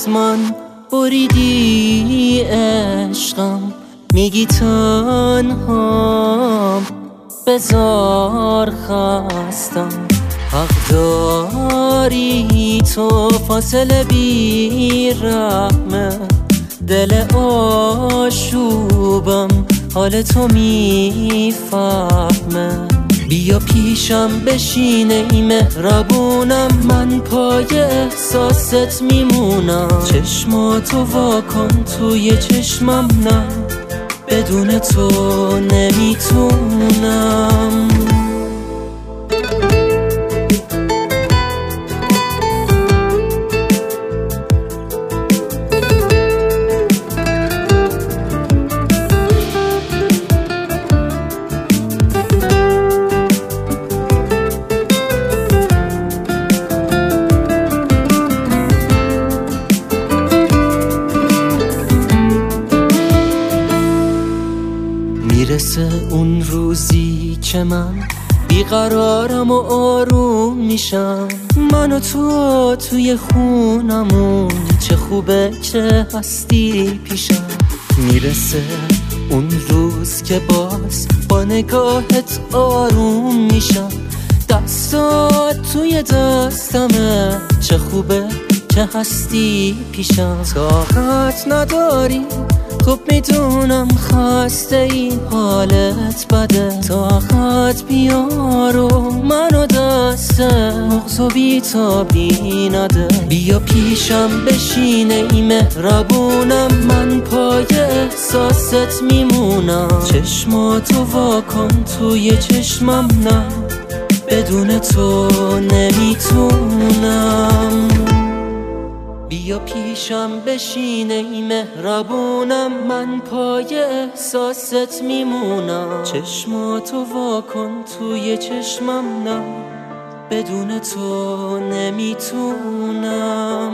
من بریدی عشقم، میگی تنهام بذار خستم. حق داری تو فاصله بی رحمه، دل آشوبم حال تو میفهمه. بیا پیشم بشین ای مهربونم، من پای احساست میمونم. چشماتو واکن توی چشمم، نه بدون تو نمیتونم. میرسه اون روزی که من بیقرارم و آروم میشم. من و تو توی خونمون، چه خوبه که هستی پیشم. میرسه اون روز که باز با نگاهت آروم میشم. دستات توی دستمه، چه خوبه که هستی پیشم. طاقت نداری خوب میدونم، خسته این حالت بده. طاقت بیار و منو دست مغز و بیتابی نده. بیا پیشم بشین ای مهربونم، من پای احساست میمونم. چشماتو واکن توی چشمم، نه بدون تو نمیتونم. بیا پیشم بشین ای مهربونم، من پای احساست میمونم. چشماتو واکن توی چشمم، نه بدون تو نمیتونم.